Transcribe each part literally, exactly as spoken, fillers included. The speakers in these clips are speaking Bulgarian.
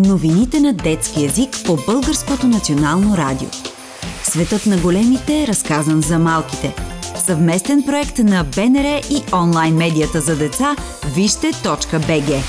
Новините на детски език по Българското национално радио. Светът на големите е разказан за малките. Съвместен проект на БНР и онлайн медията за деца вижте точка би джи.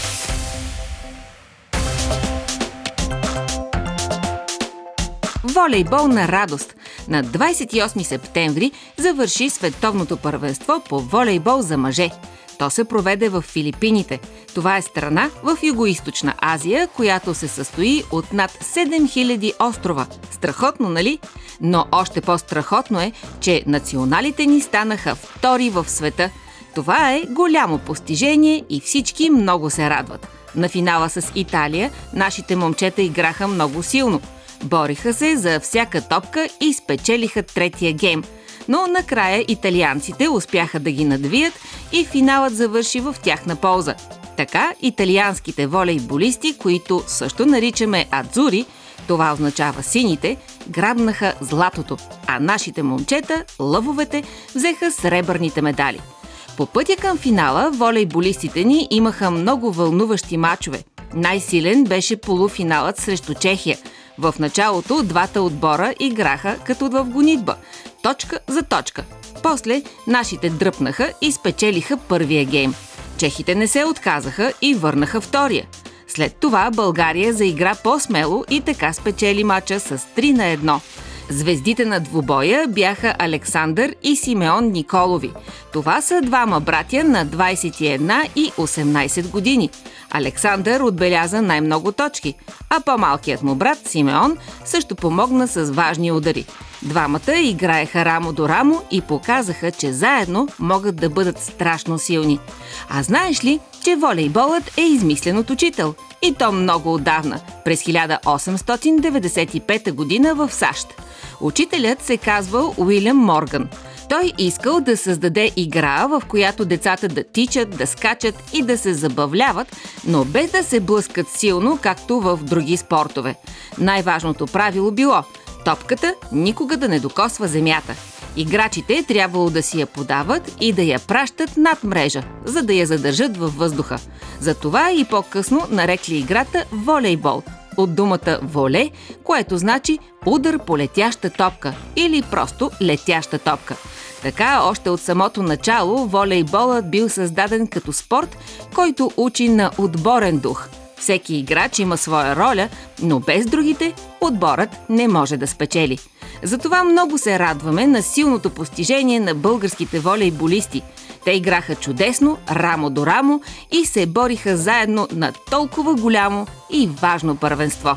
Волейбол на радост. На двадесет и осми септември завърши световното първенство по волейбол за мъже. То се проведе в Филипините. Това е страна в Югоизточна Азия, която се състои от над седем хиляди острова. Страхотно, нали? Но още по-страхотно е, че националите ни станаха втори в света. Това е голямо постижение и всички много се радват. На финала с Италия нашите момчета играха много силно. Бориха се за всяка топка и спечелиха третия гейм. Но накрая италианците успяха да ги надвият и финалът завърши в тяхна полза. Така италианските волейболисти, които също наричаме адзури, това означава сините, грабнаха златото, а нашите момчета, лъвовете, взеха сребърните медали. По пътя към финала волейболистите ни имаха много вълнуващи мачове. Най-силен беше полуфиналът срещу Чехия. В началото двата отбора играха като в гонитба, точка за точка. После нашите дръпнаха и спечелиха първия гейм. Чехите не се отказаха и върнаха втория. След това България заигра по-смело и така спечели мача с три на едно. Звездите на двубоя бяха Александър и Симеон Николови. Това са двама братя на двадесет и една и осемнадесет години. Александър отбеляза най-много точки, а по-малкият му брат Симеон също помогна с важни удари. Двамата играеха рамо до рамо и показаха, че заедно могат да бъдат страшно силни. А знаеш ли, че волейболът е измислен от учител? И то много отдавна, през хиляда осемстотин деветдесет и пета година в САЩ. Учителят се казвал Уилям Морган. Той искал да създаде игра, в която децата да тичат, да скачат и да се забавляват, но без да се блъскат силно, както в други спортове. Най-важното правило било – топката никога да не докосва земята. Играчите трябвало да си я подават и да я пращат над мрежа, за да я задържат във въздуха. Затова и по-късно нарекли играта волейбол, от думата воле, което значи удар по летяща топка или просто летяща топка. Така, още от самото начало волейболът бил създаден като спорт, който учи на отборен дух. Всеки играч има своя роля, но без другите отборът не може да спечели. Затова много се радваме на силното постижение на българските волейболисти. Те играха чудесно, рамо до рамо и се бориха заедно на толкова голямо и важно първенство.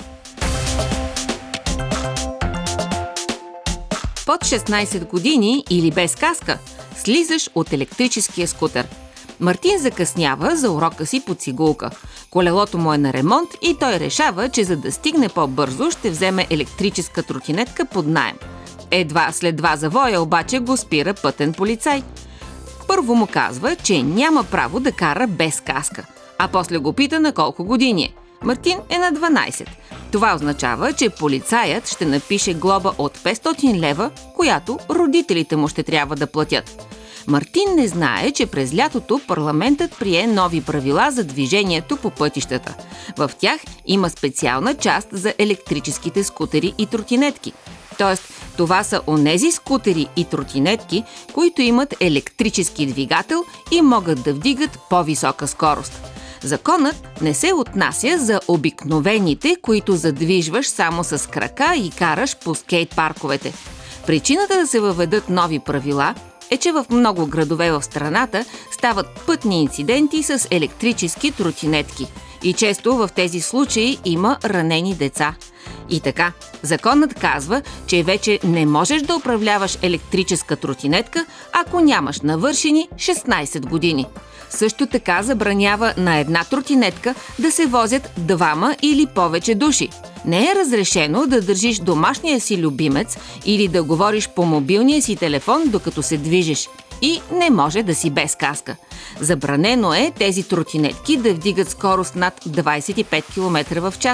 Под шестнадесет години или без каска слизаш от електрическия скутер. Мартин закъснява за урока си по цигулка. Колелото му е на ремонт и той решава, че за да стигне по-бързо ще вземе електрическа тротинетка под наем. Едва след два завоя обаче го спира пътен полицай. Първо му казва, че няма право да кара без каска, а после го пита на колко години е. Мартин е на дванадесет. Това означава, че полицаят ще напише глоба от петстотин лева, която родителите му ще трябва да платят. Мартин не знае, че през лятото парламентът прие нови правила за движението по пътищата. В тях има специална част за електрическите скутери и тротинетки. Тоест, това са онези скутери и тротинетки, които имат електрически двигател и могат да вдигат по-висока скорост. Законът не се отнася за обикновените, които задвижваш само с крака и караш по скейт-парковете. Причината да се въведат нови правила е, че в много градове в страната стават пътни инциденти с електрически тротинетки. И често в тези случаи има ранени деца. И така, законът казва, че вече не можеш да управляваш електрическа тротинетка, ако нямаш навършени шестнадесет години. Също така забранява на една тротинетка да се возят двама или повече души. Не е разрешено да държиш домашния си любимец или да говориш по мобилния си телефон, докато се движиш. И не може да си без каска. Забранено е тези тротинетки да вдигат скорост над двадесет и пет километра в час.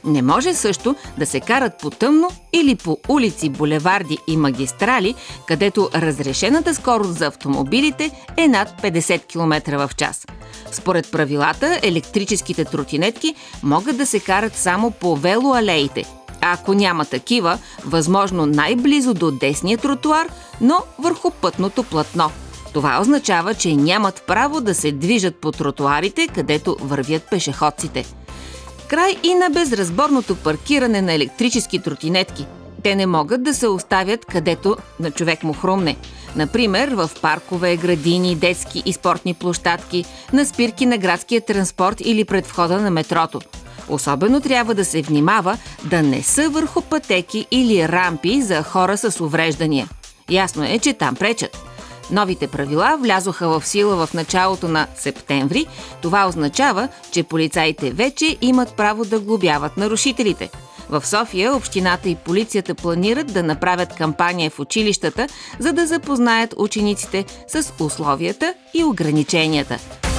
Не може също да се карат по тъмно или по улици, булеварди и магистрали, където разрешената скорост за автомобилите е над петдесет километра в час. Според правилата, електрическите тротинетки могат да се карат само по велоалеите. А ако няма такива, възможно най-близо до десния тротуар, но върху пътното платно. Това означава, че нямат право да се движат по тротуарите, където вървят пешеходците. Край и на безразборното паркиране на електрически тротинетки. Те не могат да се оставят където на човек му хрумне. Например, в паркове, градини, детски и спортни площадки, на спирки на градския транспорт или пред входа на метрото. Особено трябва да се внимава да не са върху пътеки или рампи за хора с увреждания. Ясно е, че там пречат. Новите правила влязоха в сила в началото на септември. Това означава, че полицаите вече имат право да глобяват нарушителите. В София общината и полицията планират да направят кампания в училищата, за да запознаят учениците с условията и ограниченията.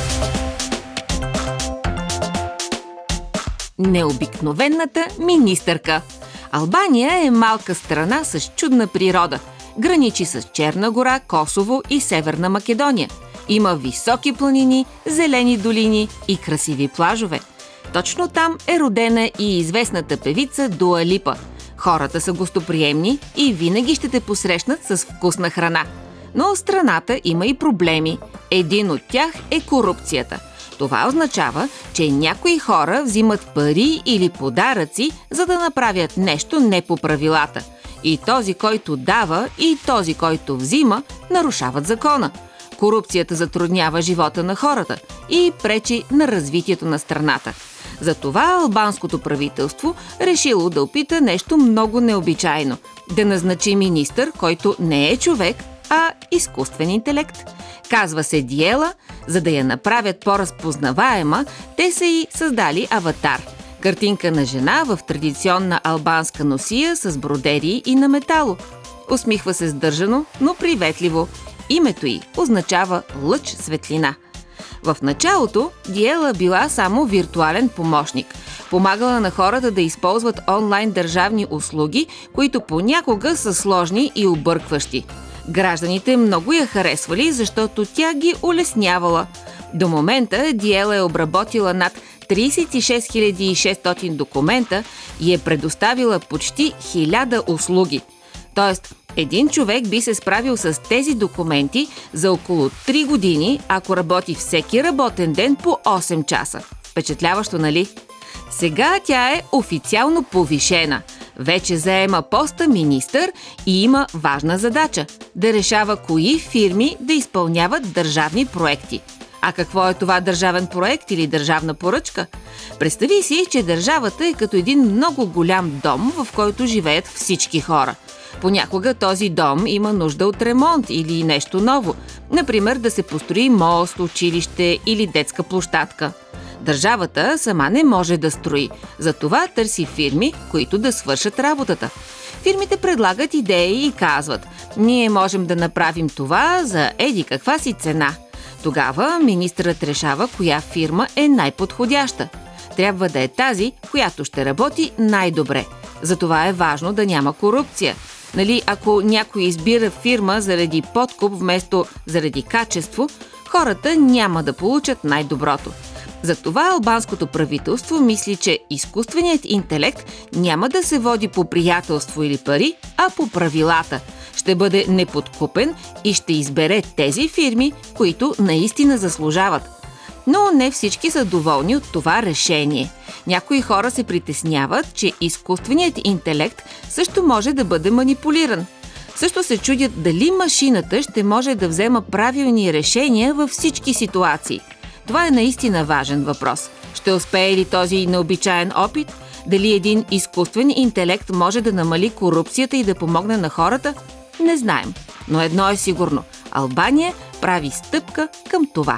Необикновената министърка. Албания е малка страна с чудна природа. Граничи с Черна гора, Косово и Северна Македония. Има високи планини, зелени долини и красиви плажове. Точно там е родена и известната певица Дуа Липа. Хората са гостоприемни и винаги ще те посрещнат с вкусна храна. Но страната има и проблеми. Един от тях е корупцията. Това означава, че някои хора взимат пари или подаръци, за да направят нещо не по правилата. И този, който дава, и този, който взима, нарушават закона. Корупцията затруднява живота на хората и пречи на развитието на страната. Затова албанското правителство решило да опита нещо много необичайно – да назначи министър, който не е човек, а изкуствен интелект. Казва се Диела. За да я направят по-разпознаваема, те са и създали аватар – картинка на жена в традиционна албанска носия с бродерии и на метало. Усмихва се сдържано, но приветливо. Името й означава лъч светлина. В началото Диела била само виртуален помощник. Помагала на хората да използват онлайн държавни услуги, които понякога са сложни и объркващи. Гражданите много я харесвали, защото тя ги улеснявала. До момента Диела е обработила над тридесет и шест хиляди и шестстотин документа и е предоставила почти хиляда услуги. Тоест, един човек би се справил с тези документи за около три години, ако работи всеки работен ден по осем часа. Впечатляващо, нали? Сега тя е официално повишена. Вече заема поста министър и има важна задача – да решава кои фирми да изпълняват държавни проекти. А какво е това държавен проект или държавна поръчка? Представи си, че държавата е като един много голям дом, в който живеят всички хора. Понякога този дом има нужда от ремонт или нещо ново. Например, да се построи мост, училище или детска площадка. Държавата сама не може да строи, затова търси фирми, които да свършат работата. Фирмите предлагат идеи и казват: ние можем да направим това за еди каква си цена. Тогава министърът решава коя фирма е най-подходяща. Трябва да е тази, която ще работи най-добре. Затова е важно да няма корупция. Нали, ако някой избира фирма заради подкуп вместо заради качество, хората няма да получат най-доброто. Затова албанското правителство мисли, че изкуственият интелект няма да се води по приятелство или пари, а по правилата. Ще бъде неподкупен и ще избере тези фирми, които наистина заслужават. Но не всички са доволни от това решение. Някои хора се притесняват, че изкуственият интелект също може да бъде манипулиран. Също се чудят дали машината ще може да взема правилни решения във всички ситуации. Това е наистина важен въпрос. Ще успее ли този необичаен опит? Дали един изкуствен интелект може да намали корупцията и да помогне на хората? Не знаем. Но едно е сигурно – Албания прави стъпка към това.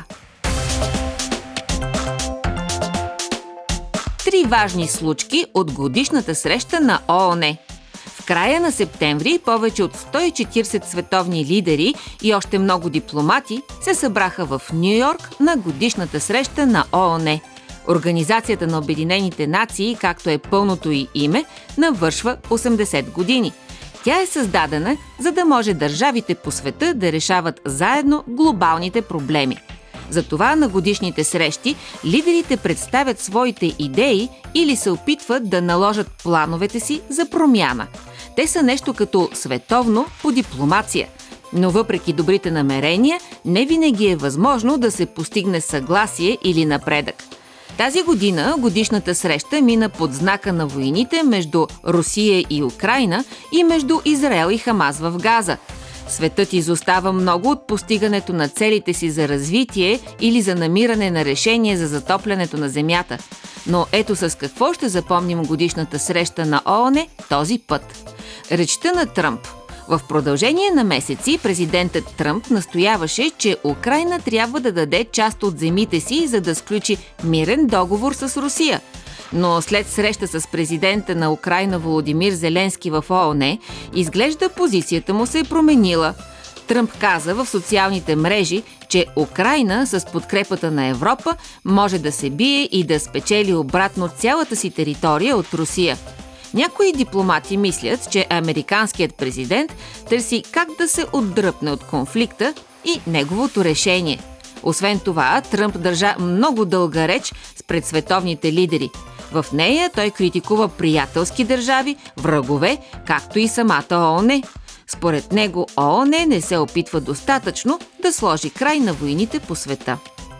Три важни случки от годишната среща на ООН. В края на септември повече от сто и четиридесет световни лидери и още много дипломати се събраха в Ню Йорк на годишната среща на ООН. Организацията на Обединените нации, както е пълното й име, навършва осемдесет години. Тя е създадена, за да може държавите по света да решават заедно глобалните проблеми. Затова на годишните срещи лидерите представят своите идеи или се опитват да наложат плановете си за промяна. Те са нещо като световно по дипломация. Но въпреки добрите намерения, не винаги е възможно да се постигне съгласие или напредък. Тази година годишната среща мина под знака на войните между Русия и Украйна и между Израел и Хамас в Газа. Светът изостава много от постигането на целите си за развитие или за намиране на решение за затоплянето на Земята. Но ето с какво ще запомним годишната среща на ООН този път. Речта на Тръмп. В продължение на месеци президентът Тръмп настояваше, че Украйна трябва да даде част от земите си, за да сключи мирен договор с Русия. Но след среща с президента на Украйна Володимир Зеленски в ООН, изглежда позицията му се е променила. Тръмп каза в социалните мрежи, че Украйна с подкрепата на Европа може да се бие и да спечели обратно цялата си територия от Русия. Някои дипломати мислят, че американският президент търси как да се отдръпне от конфликта и неговото решение. Освен това, Тръмп държа много дълга реч пред световните лидери. В нея той критикува приятелски държави, врагове, както и самата ООН. Според него ООН не се опитва достатъчно да сложи край на войните по света.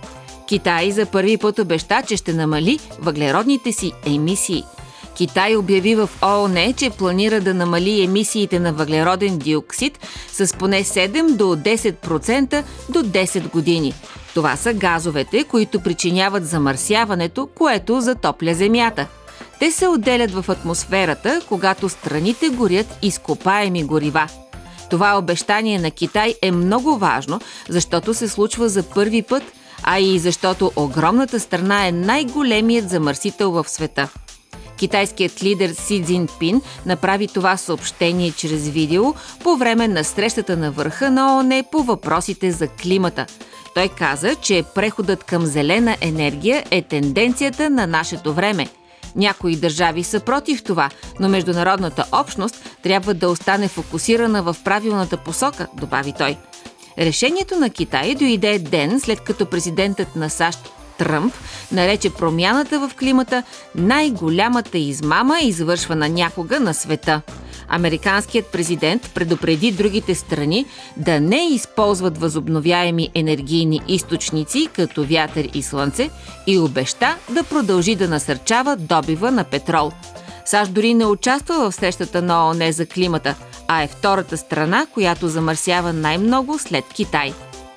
Китай за първи път обеща, че ще намали въглеродните си емисии. Китай обяви в ООН, че планира да намали емисиите на въглероден диоксид с поне седем до десет процента до десет години. Това са газовете, които причиняват замърсяването, което затопля Земята. Те се отделят в атмосферата, когато страните горят изкопаеми горива. Това обещание на Китай е много важно, защото се случва за първи път, а и защото огромната страна е най-големият замърсител в света. Китайският лидер Си Цзинпин направи това съобщение чрез видео по време на срещата на върха на ООН по въпросите за климата. Той каза, че преходът към зелена енергия е тенденцията на нашето време. Някои държави са против това, но международната общност трябва да остане фокусирана в правилната посока, добави той. Решението на Китай дойде ден след като президентът на САЩ Тръмп нарече промяната в климата най-голямата измама, извършвана някога на света. Американският президент предупреди другите страни да не използват възобновяеми енергийни източници, като вятър и слънце, и обеща да продължи да насърчава добива на петрол. САЩ дори не участва в срещата на ООН за климата, а е втората страна, която замърсява най-много след Китай.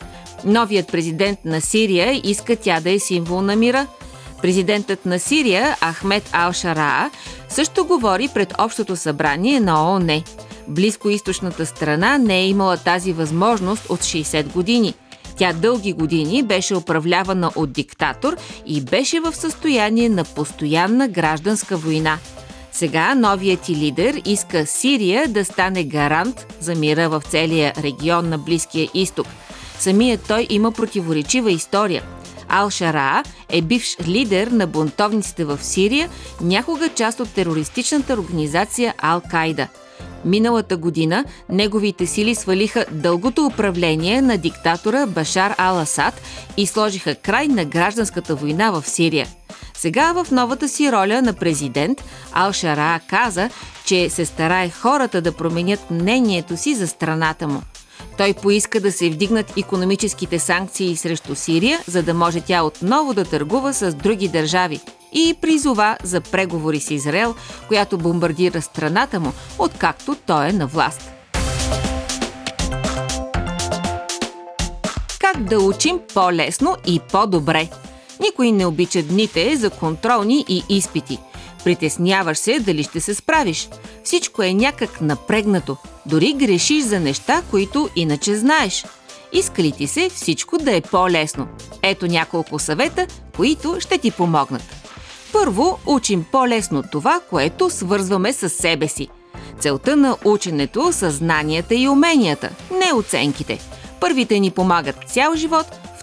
Новият президент на Сирия иска тя да е символ на мира. Президентът на Сирия, Ахмед Ал-Шараа, също говори пред Общото събрание на ООН. Близкоизточната страна не е имала тази възможност от шейсет години. Тя дълги години беше управлявана от диктатор и беше в състояние на постоянна гражданска война. Сега новият ти лидер иска Сирия да стане гарант за мира в целия регион на Близкия изток. Самият той има противоречива история. Ал-Шараа е бивш лидер на бунтовниците в Сирия, някога част от терористичната организация Ал-Кайда. Миналата година неговите сили свалиха дългото управление на диктатора Башар Ал-Асад и сложиха край на гражданската война в Сирия. Сега в новата си роля на президент Ал-Шараа каза, че се старае хората да променят мнението си за страната му. Той поиска да се вдигнат икономическите санкции срещу Сирия, за да може тя отново да търгува с други държави, и призова за преговори с Израел, която бомбардира страната му, откакто той е на власт. Как да учим по-лесно и по-добре? Никой не обича дните за контролни и изпити. Притесняваш се дали ще се справиш. Всичко е някак напрегнато. Дори грешиш за неща, които иначе знаеш. Иска ли ти се всичко да е по-лесно? Ето няколко съвета, които ще ти помогнат. Първо, учим по-лесно това, което свързваме с себе си. Целта на ученето са знанията и уменията, не оценките. Първите ни помагат цял живот,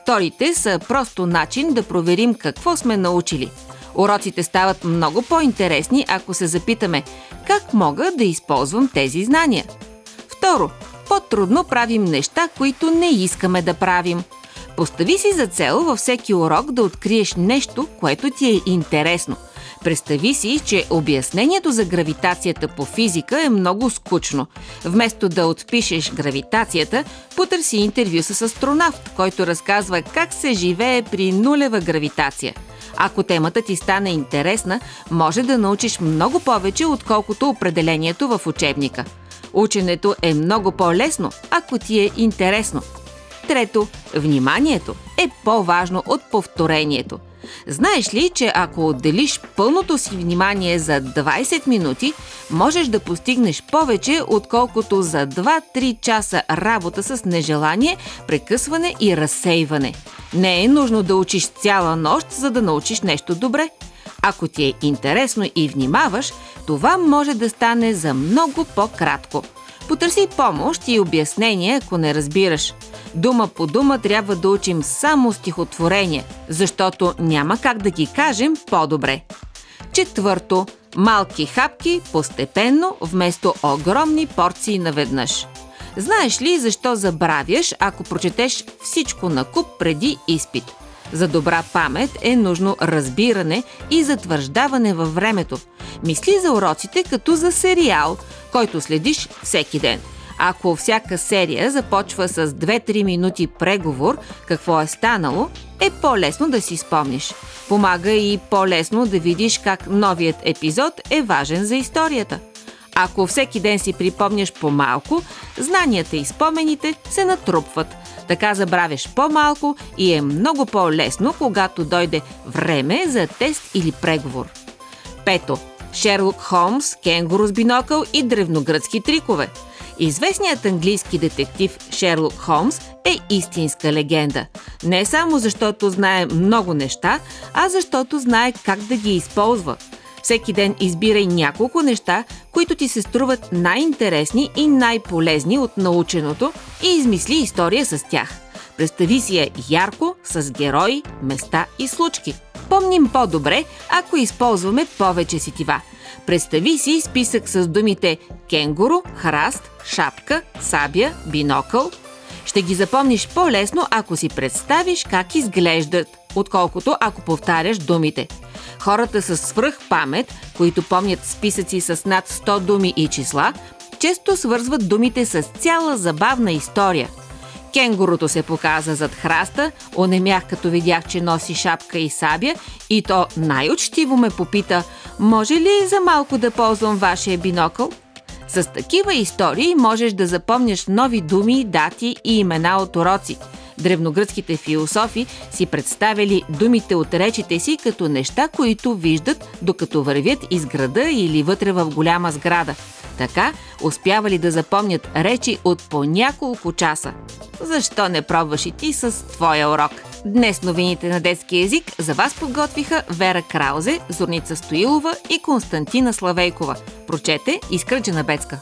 Вторите са просто начин да проверим какво сме научили. Уроците стават много по-интересни, ако се запитаме как мога да използвам тези знания. Второ, по-трудно правим неща, които не искаме да правим. Постави си за цел във всеки урок да откриеш нещо, което ти е интересно. Представи си, че обяснението за гравитацията по физика е много скучно. Вместо да отпишеш гравитацията, потърси интервю с астронавт, който разказва как се живее при нулева гравитация. Ако темата ти стане интересна, може да научиш много повече, отколкото определението в учебника. Ученето е много по-лесно, ако ти е интересно. Трето, вниманието е по-важно от повторението. Знаеш ли, че ако отделиш пълното си внимание за двайсет минути, можеш да постигнеш повече, отколкото за два-три часа работа с нежелание, прекъсване и разсейване. Не е нужно да учиш цяла нощ, за да научиш нещо добре. Ако ти е интересно и внимаваш, това може да стане за много по-кратко. Потърси помощ и обяснение, ако не разбираш. Дума по дума трябва да учим само стихотворение, защото няма как да ги кажем по-добре. Четвърто, малки хапки постепенно, вместо огромни порции наведнъж. Знаеш ли защо забравяш, ако прочетеш всичко накуп преди изпит? За добра памет е нужно разбиране и затвърждаване във времето. Мисли за уроците като за сериал, който следиш всеки ден. Ако всяка серия започва с две-три минути преговор, какво е станало, е по-лесно да си спомниш. Помага и по-лесно да видиш как новият епизод е важен за историята. Ако всеки ден си припомняш по-малко, знанията и спомените се натрупват. Така забравяш по-малко и е много по-лесно, когато дойде време за тест или преговор. Пето. Шерлок Холмс, кенгуру с бинокъл и древногръцки трикове. Известният английски детектив Шерлок Холмс е истинска легенда. Не само защото знае много неща, а защото знае как да ги използва. Всеки ден избирай няколко неща, които ти се струват най-интересни и най-полезни от наученото и измисли история с тях. Представи си я ярко, с герои, места и случки. Помним по-добре, ако използваме повече сетива. Представи си списък с думите кенгуру, храст, шапка, сабя, бинокъл. Ще ги запомниш по-лесно, ако си представиш как изглеждат, отколкото ако повтаряш думите. Хората с свръхпамет, които помнят списъци с над сто думи и числа, често свързват думите с цяла забавна история. Кенгурото се показа зад храста, онемях като видях, че носи шапка и сабя, и то най-учтиво ме попита: може ли за малко да ползвам вашия бинокъл? С такива истории можеш да запомняш нови думи, дати и имена от уроци. Древногръцките философи си представили думите от речите си като неща, които виждат, докато вървят из града или вътре в голяма сграда. Така успявали да запомнят речи от по няколко часа. Защо не пробваш и ти с твоя урок? Днес новините на детски език за вас подготвиха Вера Краузе, Зорница Стоилова и Константина Славейкова. Прочете Искра Джанабецка.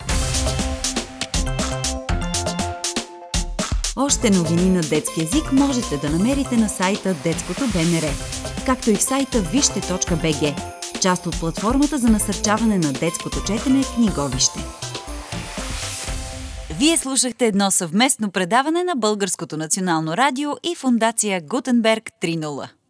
Още новини на детски език можете да намерите на сайта Детското БНР, както и в сайта вижте точка би джи, част от платформата за насърчаване на детското четене Книговище. Вие слушахте едно съвместно предаване на Българското национално радио и фондация Гутенберг три нула.